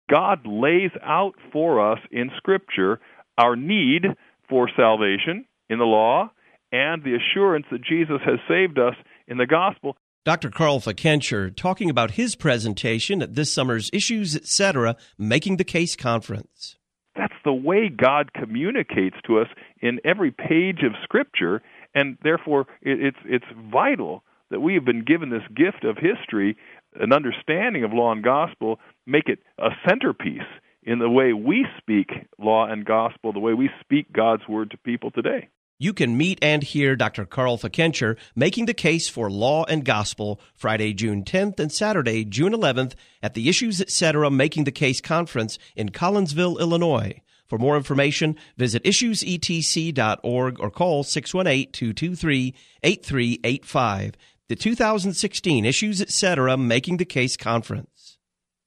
God lays out for us in Scripture our need for salvation in the law and the assurance that Jesus has saved us in the gospel. Dr. Carl Fickenscher talking about his presentation at this summer's Issues, Etc. Making the Case Conference. That's the way God communicates to us in every page of Scripture, and therefore it's vital that we have been given this gift of history, an understanding of law and gospel, make it a centerpiece in the way we speak law and gospel, the way we speak God's word to people today. You can meet and hear Dr. Carl Fickenscher making the case for law and gospel Friday, June 10th and Saturday, June 11th at the Issues, Etc. Making the Case Conference in Collinsville, Illinois. For more information, visit issuesetc.org or call 618-223-8385. The 2016 Issues, Etc. Making the Case Conference.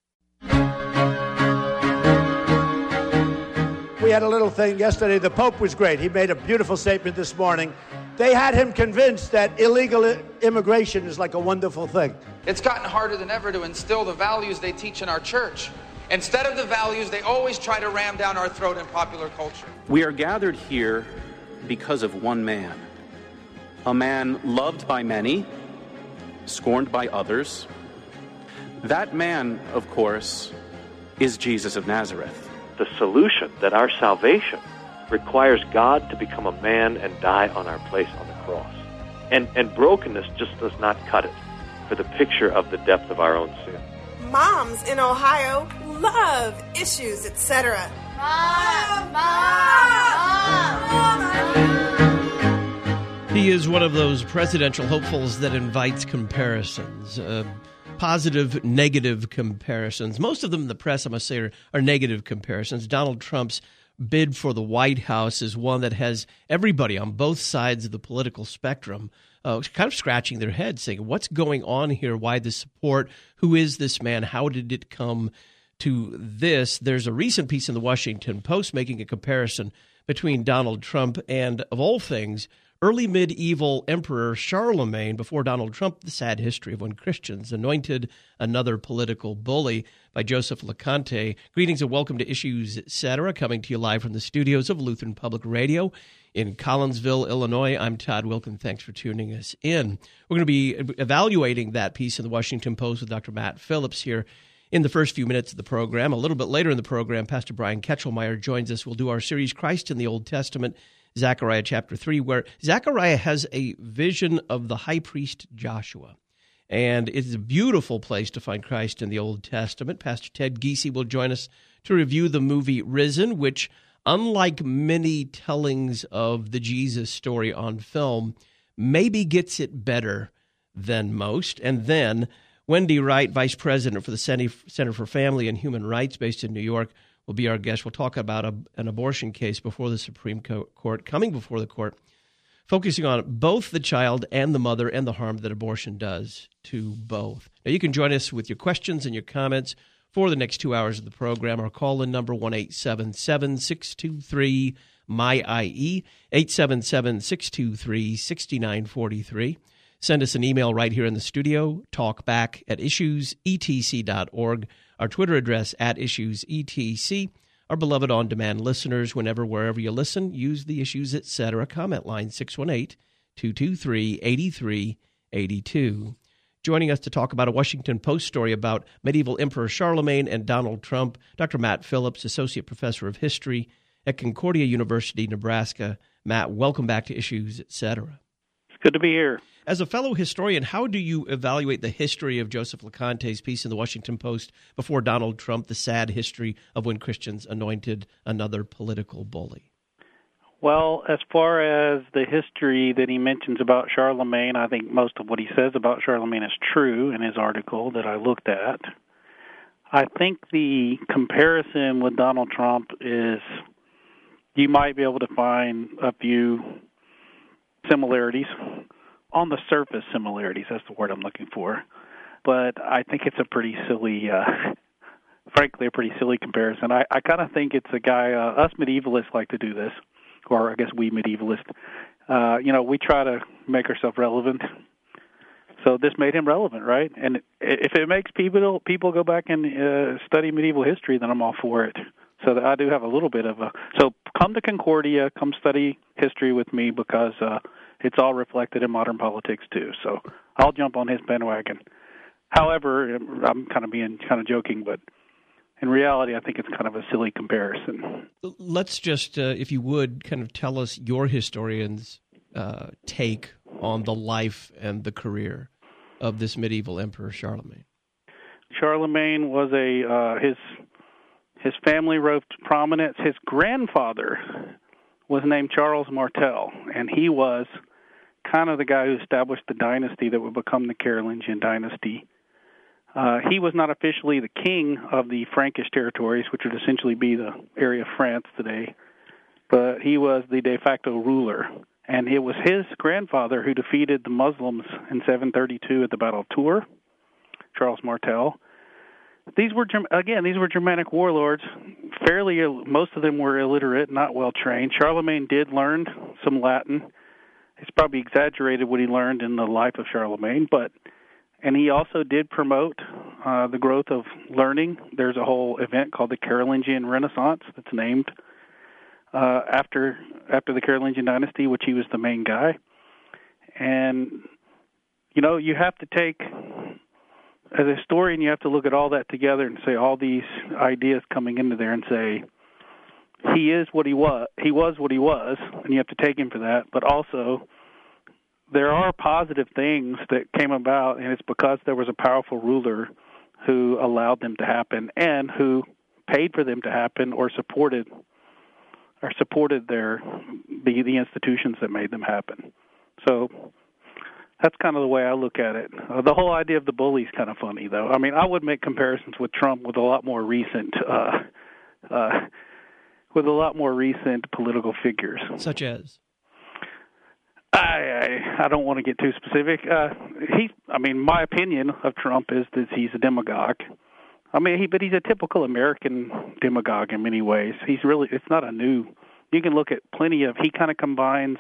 We had a little thing yesterday. The Pope was great. He made a beautiful statement this morning. They had him convinced that illegal immigration is like a wonderful thing. It's gotten harder than ever to instill the values they teach in our church. Instead of the values, they always try to ram down our throat in popular culture. We are gathered here because of one man. A man loved by many, scorned by others. That man, of course, is Jesus of Nazareth. The solution, that our salvation requires God to become a man and die on our place on the cross. And brokenness just does not cut it for the picture of the depth of our own sin. Moms in Ohio love Issues, Etc. Mom! He is one of those presidential hopefuls that invites comparisons. Positive, negative comparisons. Most of them in the press, I must say, are negative comparisons. Donald Trump's bid for the White House is one that has everybody on both sides of the political spectrum kind of scratching their heads, saying, what's going on here? Why the support? Who is this man? How did it come to this? There's a recent piece in the Washington Post making a comparison between Donald Trump and, of all things, early medieval Emperor Charlemagne, before Donald Trump, The Sad History of When Christians Anointed Another Political Bully, by Joseph LeConte. Greetings and welcome to Issues, Etc., coming to you live from the studios of Lutheran Public Radio in Collinsville, Illinois. I'm Todd Wilkin. Thanks for tuning us in. We're going to be evaluating that piece in the Washington Post with Dr. Matt Phillips here in the first few minutes of the program. A little bit later in the program, Pastor Brian Ketchelmeyer joins us. We'll do our series, Christ in the Old Testament, Zechariah chapter 3, where Zechariah has a vision of the high priest Joshua. And it's a beautiful place to find Christ in the Old Testament. Pastor Ted Giese will join us to review the movie Risen, which, unlike many tellings of the Jesus story on film, maybe gets it better than most. And then Wendy Wright, Vice President for the Center for Family and Human Rights based in New York, will be our guest. We'll talk about an abortion case before the Supreme Court, coming before the court, focusing on both the child and the mother and the harm that abortion does to both. Now, you can join us with your questions and your comments for the next 2 hours of the program. Our call-in number, 1-877-623-MY-IE, 877-623-6943. Send us an email right here in the studio, talkback@issuesetc.org. Our Twitter address, @issuesetc. Our beloved on-demand listeners, wherever you listen, use the Issues, Etc. comment line, 618-223-8382. Joining us to talk about a Washington Post story about medieval Emperor Charlemagne and Donald Trump, Dr. Matt Phillips, Associate Professor of History at Concordia University, Nebraska. Matt, welcome back to Issues, Etc. It's good to be here. As a fellow historian, how do you evaluate the history of Joseph LeConte's piece in the Washington Post before Donald Trump, The Sad History of When Christians Anointed Another Political Bully? Well, as far as the history that he mentions about Charlemagne, I think most of what he says about Charlemagne is true in his article that I looked at. I think the comparison with Donald Trump is you might be able to find a few similarities. On the surface, similarities, that's the word I'm looking for. But I think it's a pretty silly, frankly, a pretty silly comparison. I kind of think it's a guy, us medievalists like to do this, or I guess we medievalists. We try to make ourselves relevant. So this made him relevant, right? And if it makes people go back and study medieval history, then I'm all for it. So I do have a little bit of a... So come to Concordia, come study history with me, because it's all reflected in modern politics too. So I'll jump on his bandwagon. However, I'm kind of joking, but in reality, I think it's kind of a silly comparison. Let's just, if you would, kind of tell us your historian's take on the life and the career of this medieval Emperor Charlemagne. Charlemagne was his family rose to prominence. His grandfather was named Charles Martel, and he was kind of the guy who established the dynasty that would become the Carolingian dynasty. He was not officially the king of the Frankish territories, which would essentially be the area of France today, but he was the de facto ruler. And it was his grandfather who defeated the Muslims in 732 at the Battle of Tours, Charles Martel. These were Germanic warlords. Most of them were illiterate, not well trained. Charlemagne did learn some Latin. It's probably exaggerated what he learned in the life of Charlemagne, and he also did promote the growth of learning. There's a whole event called the Carolingian Renaissance that's named after the Carolingian dynasty, which he was the main guy. And, you have to take, as a historian, you have to look at all that together and say all these ideas coming into there and say, he is what he was, what he was, and you have to take him for that. But also, there are positive things that came about, and it's because there was a powerful ruler who allowed them to happen and who paid for them to happen or supported the institutions that made them happen. So that's kind of the way I look at it. The whole idea of the bully is kind of funny, though. I mean, I would make comparisons with Trump with a lot more recent political figures, such as. I don't want to get too specific. My opinion of Trump is that he's a demagogue. But he's a typical American demagogue in many ways. It's not a new. You can look at he kind of combines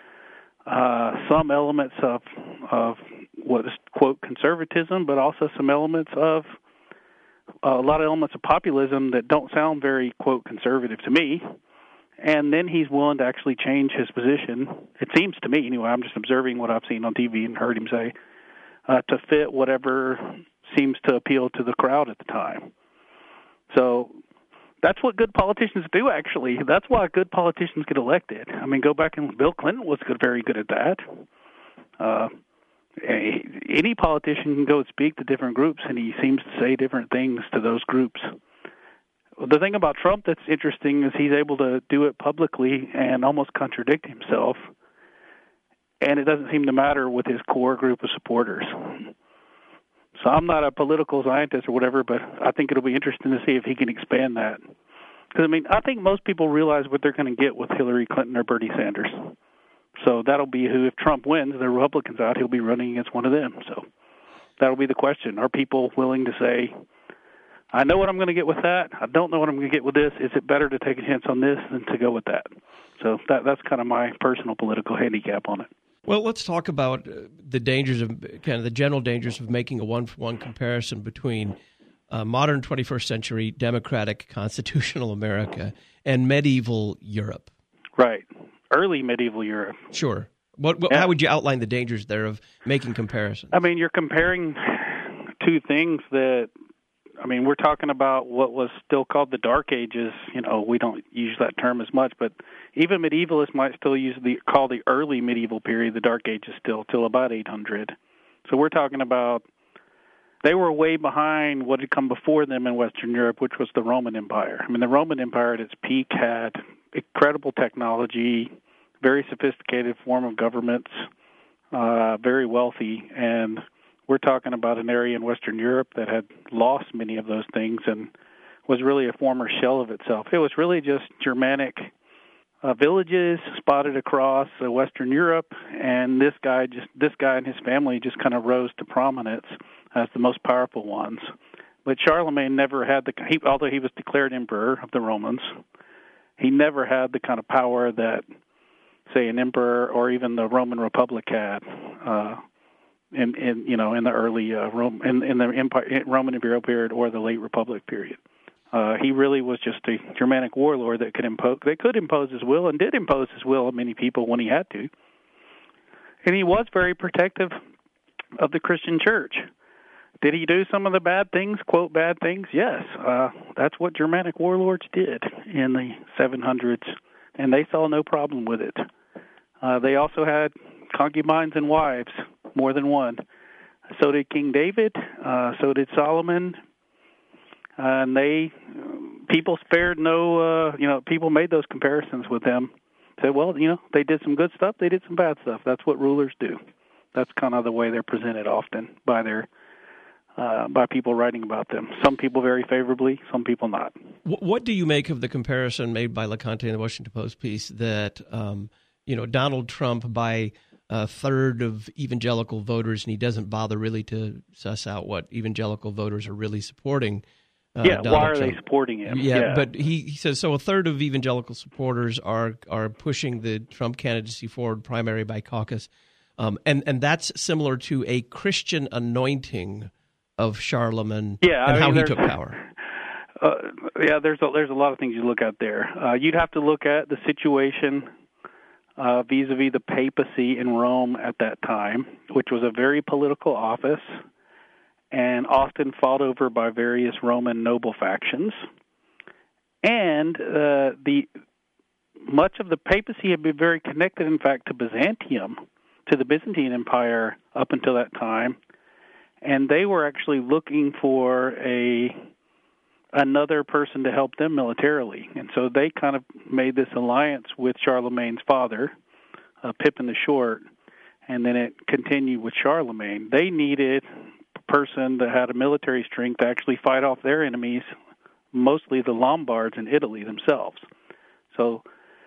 some elements of what is, quote, conservatism, but also some elements of a lot of elements of populism that don't sound very, quote, conservative to me. And then he's willing to actually change his position. It seems to me, anyway, I'm just observing what I've seen on TV and heard him say, to fit whatever seems to appeal to the crowd at the time. So that's what good politicians do, actually. That's why good politicians get elected. Go back and Bill Clinton was very good at that. Any politician can go and speak to different groups, and he seems to say different things to those groups. The thing about Trump that's interesting is he's able to do it publicly and almost contradict himself, and it doesn't seem to matter with his core group of supporters. So I'm not a political scientist or whatever, but I think it'll be interesting to see if he can expand that. Because, I think most people realize what they're going to get with Hillary Clinton or Bernie Sanders. So that'll be who, if Trump wins, the Republicans out, he'll be running against one of them. So that'll be the question. Are people willing to say, I know what I'm going to get with that. I don't know what I'm going to get with this. Is it better to take a chance on this than to go with that? So that's kind of my personal political handicap on it. Well, let's talk about the dangers of the general dangers of making a one-for-one comparison between modern 21st century democratic constitutional America and medieval Europe. Right. Early medieval Europe. Sure. How would you outline the dangers there of making comparisons? You're comparing two things that, we're talking about what was still called the Dark Ages. We don't use that term as much, but even medievalists might still call the early medieval period the Dark Ages still, till about 800. So we're talking about they were way behind what had come before them in Western Europe, which was the Roman Empire. The Roman Empire at its peak had incredible technology, very sophisticated form of governments, very wealthy, and we're talking about an area in Western Europe that had lost many of those things and was really a former shell of itself. It was really just Germanic villages spotted across Western Europe, and this guy and his family just kind of rose to prominence as the most powerful ones. But Charlemagne never had although he was declared emperor of the Romans, he never had the kind of power that, say, an emperor or even the Roman Republic had. in the early in the Empire, Roman Imperial period or the late Republic period. He really was just a Germanic warlord that could impose his will and did impose his will on many people when he had to. And he was very protective of the Christian church. Did he do some of the bad things, quote, bad things? Yes. That's what Germanic warlords did in the 700s, and they saw no problem with it. They also had concubines and wives, more than one. So did King David, so did Solomon, and people spared no, people made those comparisons with them. Said, well, they did some good stuff, they did some bad stuff. That's what rulers do. That's kind of the way they're presented often by by people writing about them. Some people very favorably, some people not. What do you make of the comparison made by LeConte in the Washington Post piece that, Donald Trump, by a third of evangelical voters, and he doesn't bother really to suss out what evangelical voters are really supporting. Why are they supporting him? Yeah, but he says, so a third of evangelical supporters are pushing the Trump candidacy forward, primary by caucus. And that's similar to a Christian anointing of Charlemagne and how he took power. There's a lot of things you look at there. You'd have to look at the situation vis-a-vis the papacy in Rome at that time, which was a very political office and often fought over by various Roman noble factions. And much of the papacy had been very connected, in fact, to Byzantium, to the Byzantine Empire up until that time, and they were actually looking for another person to help them militarily. And so they kind of made this alliance with Charlemagne's father, Pippin the Short, and then it continued with Charlemagne. They needed a person that had a military strength to actually fight off their enemies, mostly the Lombards in Italy themselves. So,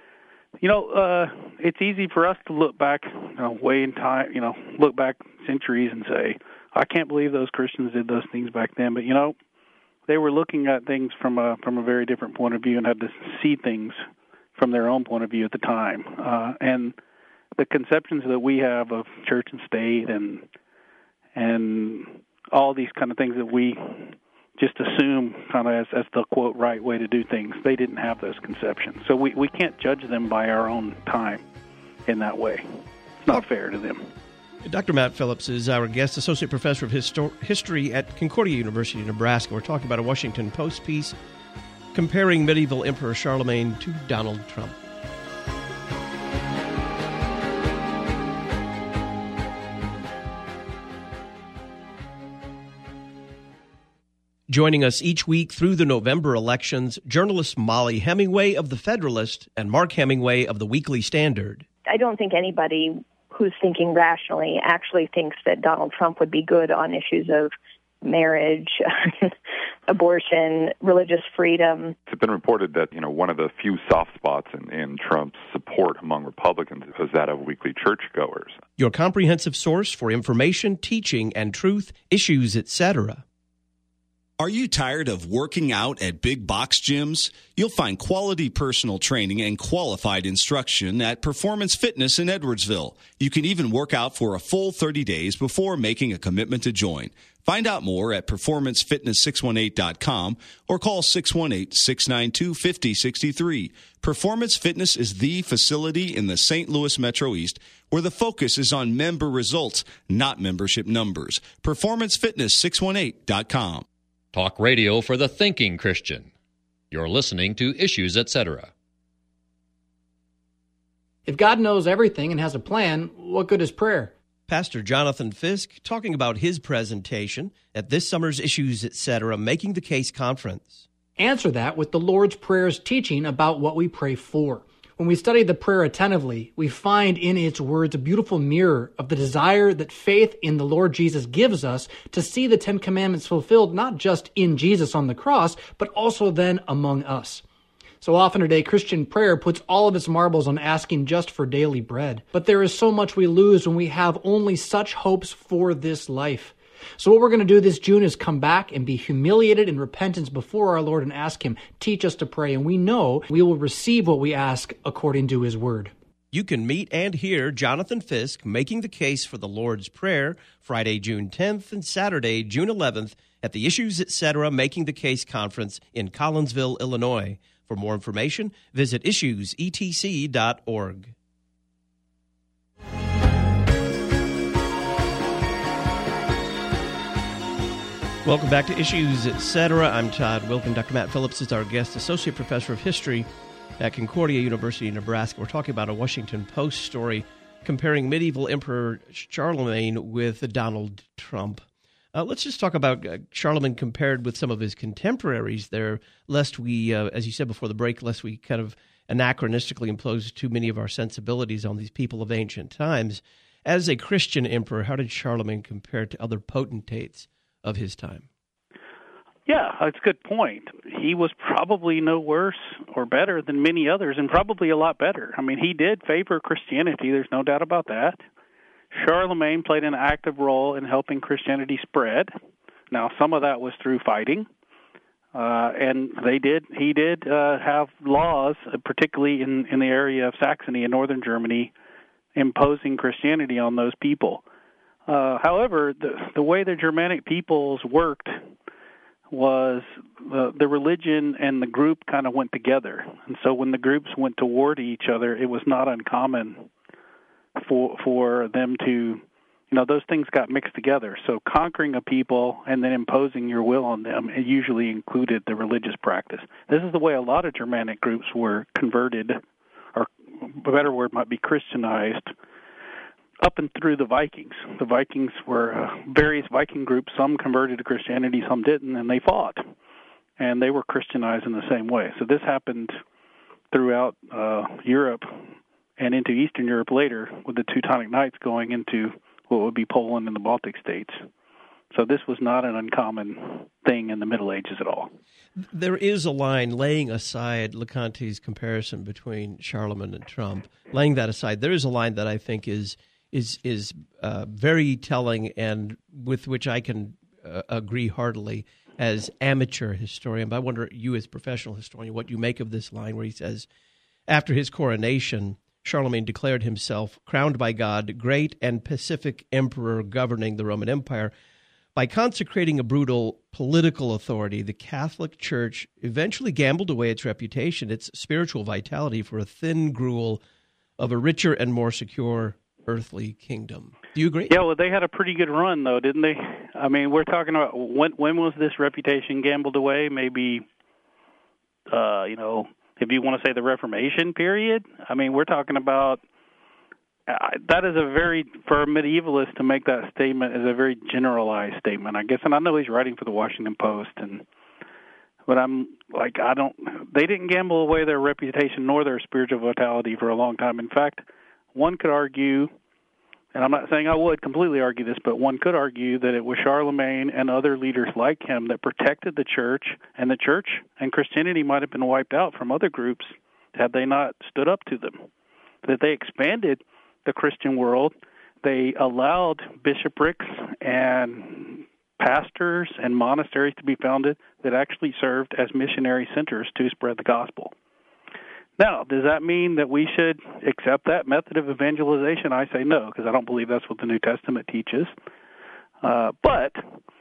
it's easy for us to look back way in time, look back centuries and say, I can't believe those Christians did those things back then. But, they were looking at things from a very different point of view and had to see things from their own point of view at the time. And the conceptions that we have of church and state and all these kind of things that we just assume kind of as the, quote, right way to do things, they didn't have those conceptions. So we can't judge them by our own time in that way. It's not fair to them. Dr. Matt Phillips is our guest, Associate Professor of History at Concordia University, Nebraska. We're talking about a Washington Post piece comparing medieval Emperor Charlemagne to Donald Trump. Joining us each week through the November elections, journalists Molly Hemingway of The Federalist and Mark Hemingway of The Weekly Standard. I don't think anybody who's thinking rationally actually thinks that Donald Trump would be good on issues of marriage, abortion, religious freedom. It's been reported that, one of the few soft spots in Trump's support among Republicans is that of weekly churchgoers. Your comprehensive source for information, teaching, and truth, issues, etc. Are you tired of working out at big box gyms? You'll find quality personal training and qualified instruction at Performance Fitness in Edwardsville. You can even work out for a full 30 days before making a commitment to join. Find out more at performancefitness618.com or call 618-692-5063. Performance Fitness is the facility in the St. Louis Metro East where the focus is on member results, not membership numbers. Performancefitness618.com. Talk radio for the thinking Christian. You're listening to Issues, Etc. If God knows everything and has a plan, what good is prayer? Pastor Jonathan Fisk talking about his presentation at this summer's Issues, Etc. Making the Case Conference. Answer that with the Lord's Prayer's teaching about what we pray for. When we study the prayer attentively, we find in its words a beautiful mirror of the desire that faith in the Lord Jesus gives us to see the Ten Commandments fulfilled, not just in Jesus on the cross, but also then among us. So often today, Christian prayer puts all of its marbles on asking just for daily bread. But there is so much we lose when we have only such hopes for this life. So what we're going to do this June is come back and be humiliated in repentance before our Lord and ask Him, teach us to pray. And we know we will receive what we ask according to His word. You can meet and hear Jonathan Fisk making the case for the Lord's Prayer Friday, June 10th and Saturday, June 11th at the Issues Etc. Making the Case Conference in Collinsville, Illinois. For more information, visit issuesetc.org. Welcome back to Issues Etc. I'm Todd Wilken. Dr. Matt Phillips is our guest, Associate Professor of History at Concordia University in Nebraska. We're talking about a Washington Post story comparing medieval Emperor Charlemagne with Donald Trump. Let's just talk about Charlemagne compared with some of his contemporaries there, lest we, as you said before the break, lest we kind of anachronistically impose too many of our sensibilities on these people of ancient times. As a Christian emperor, how did Charlemagne compare to other potentates of his time? Yeah, that's a good point. He was probably no worse or better than many others, and probably a lot better. I mean, he did favor Christianity. There's no doubt about that. Charlemagne played an active role in helping Christianity spread. Now, some of that was through fighting, and he did have laws, particularly in the area of Saxony in northern Germany, imposing Christianity on those people. However, the way the Germanic peoples worked was the religion and the group kind of went together. And so when the groups went to war to each other, it was not uncommon for them to, those things got mixed together. So conquering a people and then imposing your will on them, it usually included the religious practice. This is the way a lot of Germanic groups were converted, or a better word might be Christianized, up and through the Vikings. The Vikings were various Viking groups. Some converted to Christianity, some didn't, and they fought. And they were Christianized in the same way. So this happened throughout Europe and into Eastern Europe later, with the Teutonic Knights going into what would be Poland and the Baltic states. So this was not an uncommon thing in the Middle Ages at all. There is a line, laying aside LeConte's comparison between Charlemagne and Trump, laying that aside, there is a line that I think is very telling and with which I can agree heartily as amateur historian. But I wonder, you as professional historian, what you make of this line where he says, after his coronation, Charlemagne declared himself crowned by God, great and pacific emperor governing the Roman Empire. By consecrating a brutal political authority, the Catholic Church eventually gambled away its reputation, its spiritual vitality, for a thin gruel of a richer and more secure earthly kingdom. Do you agree? Yeah, well, they had a pretty good run, though, didn't they? I mean, we're talking about when was this reputation gambled away? Maybe, if you want to say the Reformation period. I mean, we're talking about that is for a medievalist to make that statement is a very generalized statement, I guess. And I know he's writing for the Washington Post, but I'm like, they didn't gamble away their reputation nor their spiritual vitality for a long time. In fact, one could argue, and I'm not saying I would completely argue this, but one could argue that it was Charlemagne and other leaders like him that protected the church and Christianity might have been wiped out from other groups had they not stood up to them. That they expanded the Christian world. They allowed bishoprics and pastors and monasteries to be founded that actually served as missionary centers to spread the gospel. Now, does that mean that we should accept that method of evangelization? I say no, because I don't believe that's what the New Testament teaches. But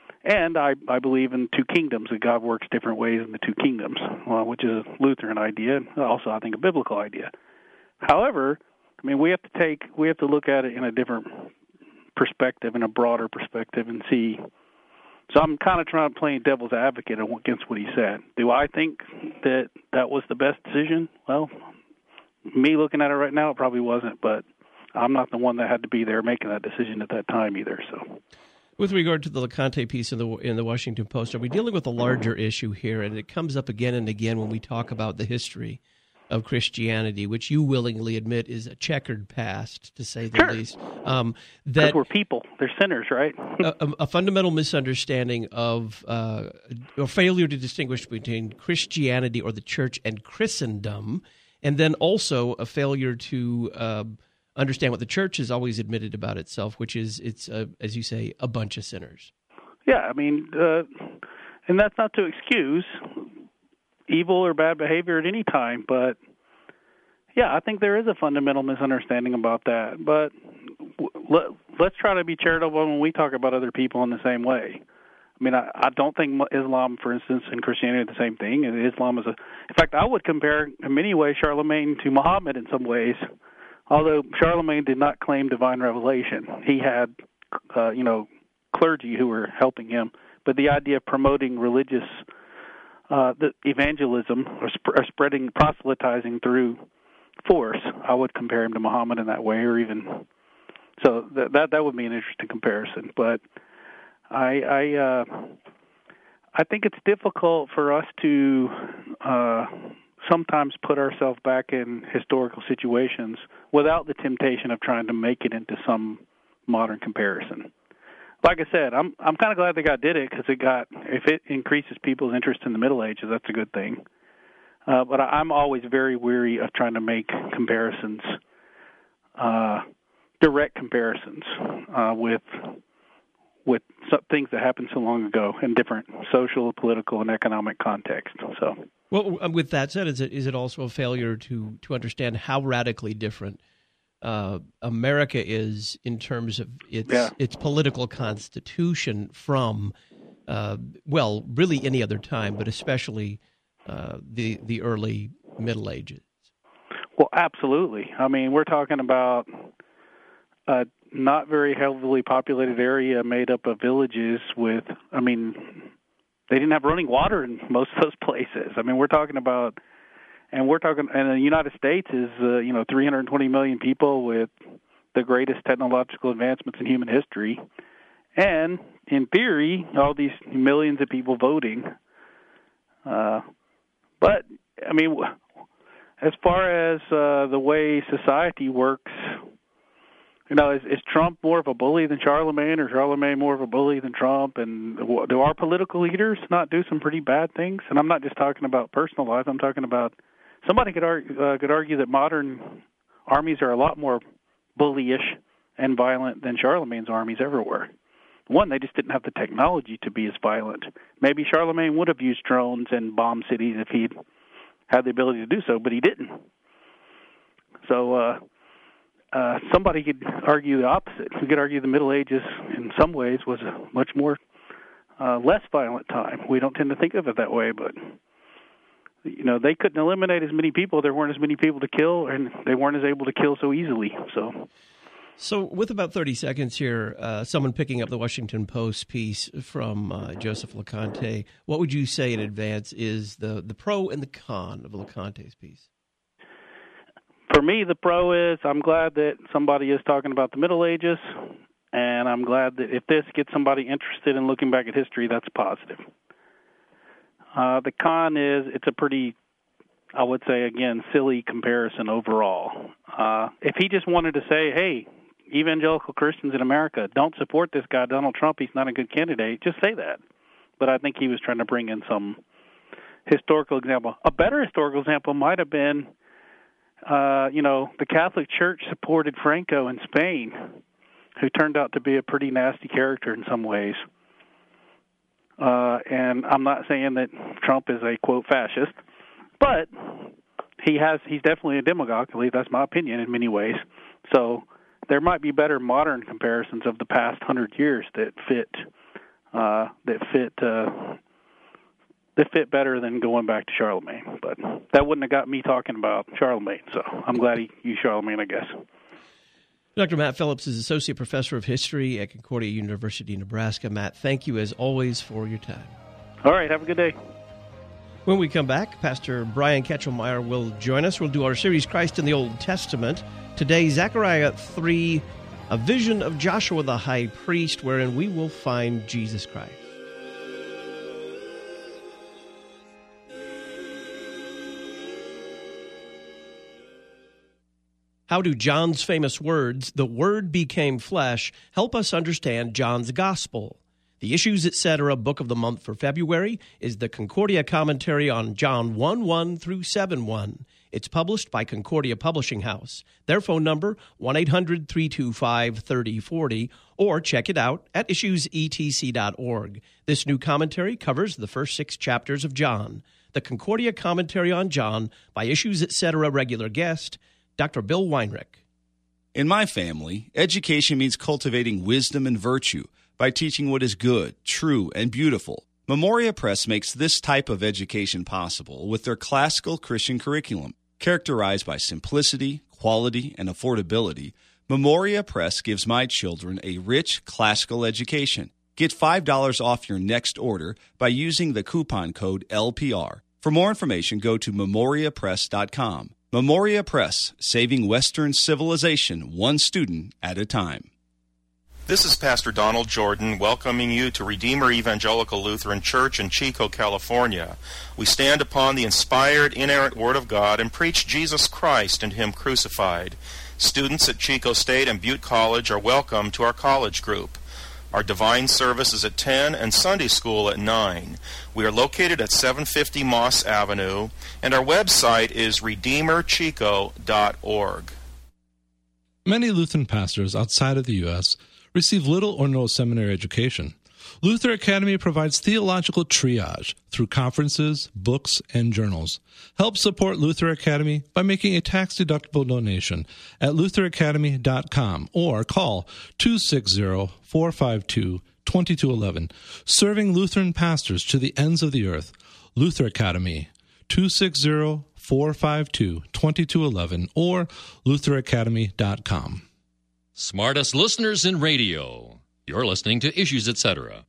I believe in two kingdoms, that God works different ways in the two kingdoms, which is a Lutheran idea, and also I think a biblical idea. However, I mean, we have to look at it in a different perspective, in a broader perspective, and see. So I'm kind of trying to play devil's advocate against what he said. Do I think that was the best decision? Well, me looking at it right now, it probably wasn't, but I'm not the one that had to be there making that decision at that time either. So, with regard to the LeConte piece in the Washington Post, are we dealing with a larger issue here? And it comes up again and again when we talk about the history of Christianity, which you willingly admit is a checkered past, to say the least. Because we're people. They're sinners, right? a fundamental misunderstanding of or failure to distinguish between Christianity or the church and Christendom, and then also a failure to understand what the church has always admitted about itself, which is it's, as you say, a bunch of sinners. Yeah, I mean, and that's not to excuse evil or bad behavior at any time, but Yeah, I think there is a fundamental misunderstanding about that. But let's try to be charitable when we talk about other people in the same way. I mean, I don't think Islam, for instance, and Christianity are the same thing. Islam is in fact, I would compare in many ways Charlemagne to Muhammad in some ways, although Charlemagne did not claim divine revelation. He had, clergy who were helping him. But the idea of promoting religious the evangelism or spreading, proselytizing through force, I would compare him to Muhammad in that way, or even so. That would be an interesting comparison. But I think it's difficult for us to sometimes put ourselves back in historical situations without the temptation of trying to make it into some modern comparison. Like I said, I'm kind of glad the guy did it, because if it increases people's interest in the Middle Ages, that's a good thing. But I'm always very weary of trying to make comparisons, direct comparisons with some things that happened so long ago in different social, political, and economic contexts. So, well, with that said, is it also a failure to understand how radically different America is in terms of its political constitution from, really any other time, but especially the early Middle Ages? Well, absolutely. I mean, we're talking about a not very heavily populated area made up of villages with, they didn't have running water in most of those places. I mean, and the United States is, 320 million people with the greatest technological advancements in human history. And in theory, all these millions of people voting. But, as far as the way society works, is Trump more of a bully than Charlemagne, or Charlemagne more of a bully than Trump? And do our political leaders not do some pretty bad things? And I'm not just talking about personal life. I'm talking about somebody could argue that modern armies are a lot more bullyish and violent than Charlemagne's armies ever were. One, they just didn't have the technology to be as violent. Maybe Charlemagne would have used drones and bombed cities if he'd had the ability to do so, but he didn't. So somebody could argue the opposite. We could argue the Middle Ages, in some ways, was a much more less violent time. We don't tend to think of it that way, but they couldn't eliminate as many people. There weren't as many people to kill, and they weren't as able to kill so easily. So with about 30 seconds here, someone picking up the Washington Post piece from Joseph LeConte, what would you say in advance is the pro and the con of LeConte's piece? For me, the pro is I'm glad that somebody is talking about the Middle Ages, and I'm glad that if this gets somebody interested in looking back at history, that's positive. The con is it's a pretty, I would say, again, silly comparison overall. If he just wanted to say, hey, evangelical Christians in America, don't support this guy, Donald Trump, he's not a good candidate, just say that. But I think he was trying to bring in some historical example. A better historical example might have been, the Catholic Church supported Franco in Spain, who turned out to be a pretty nasty character in some ways. And I'm not saying that Trump is a, quote, fascist, but he's definitely a demagogue. At least that's my opinion in many ways. So there might be better modern comparisons of the past 100 years that fit better than going back to Charlemagne. But that wouldn't have got me talking about Charlemagne. So I'm glad he used Charlemagne, I guess. Dr. Matt Phillips is Associate Professor of History at Concordia University, Nebraska. Matt, thank you as always for your time. All right, have a good day. When we come back, Pastor Brian Ketchelmeyer will join us. We'll do our series, Christ in the Old Testament. Today, Zechariah 3, a vision of Joshua the high priest, wherein we will find Jesus Christ. How do John's famous words, "The Word became flesh," help us understand John's gospel? The Issues, Etc. book of the month for February is the Concordia commentary on John 1:1 through 7:1. It's published by Concordia Publishing House. Their phone number, 1-800-325-3040, or check it out at issuesetc.org. This new commentary covers the first 6 chapters of John. the Concordia Commentary on John by Issues Etc. regular guest, Dr. Bill Weinrich. In my family, education means cultivating wisdom and virtue by teaching what is good, true, and beautiful. Memoria Press makes this type of education possible with their classical Christian curriculum. Characterized by simplicity, quality, and affordability, Memoria Press gives my children a rich classical education. Get $5 off your next order by using the coupon code LPR. For more information, go to memoriapress.com. Memoria Press, saving Western civilization one student at a time. This is Pastor Donald Jordan welcoming you to Redeemer Evangelical Lutheran Church in Chico, California. We stand upon the inspired, inerrant Word of God and preach Jesus Christ and Him crucified. Students at Chico State and Butte College are welcome to our college group. Our divine service is at 10 and Sunday school at 9. We are located at 750 Moss Avenue, and our website is redeemerchico.org. Many Lutheran pastors outside of the U.S. receive little or no seminary education. Luther Academy provides theological triage through conferences, books, and journals. Help support Luther Academy by making a tax-deductible donation at lutheracademy.com or call 260-452-2211. Serving Lutheran pastors to the ends of the earth. Luther Academy, 260-452-2211 or lutheracademy.com. Smartest listeners in radio. You're listening to Issues Etc.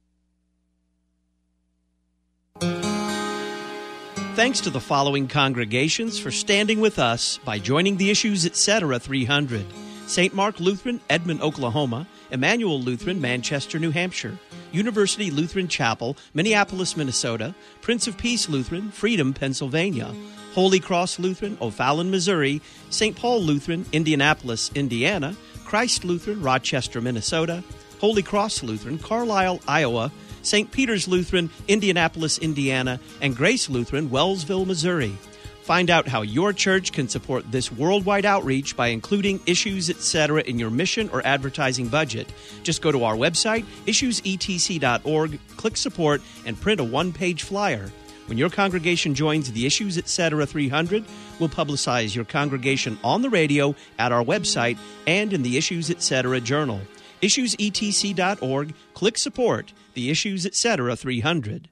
Thanks to the following congregations for standing with us by joining the Issues Etc. 300. St. Mark Lutheran, Edmond, Oklahoma. Emmanuel Lutheran, Manchester, New Hampshire. University Lutheran Chapel, Minneapolis, Minnesota. Prince of Peace Lutheran, Freedom, Pennsylvania. Holy Cross Lutheran, O'Fallon, Missouri. St. Paul Lutheran, Indianapolis, Indiana. Christ Lutheran, Rochester, Minnesota. Holy Cross Lutheran, Carlisle, Iowa. St. Peter's Lutheran, Indianapolis, Indiana. And Grace Lutheran, Wellsville, Missouri. Find out how your church can support this worldwide outreach by including Issues Etc. in your mission or advertising budget. Just go to our website, issuesetc.org, click Support, and print a one-page flyer. When your congregation joins the Issues Etc. 300, we'll publicize your congregation on the radio, at our website, and in the Issues Etc. journal. issuesetc.org, click Support, the Issues Etc. 300.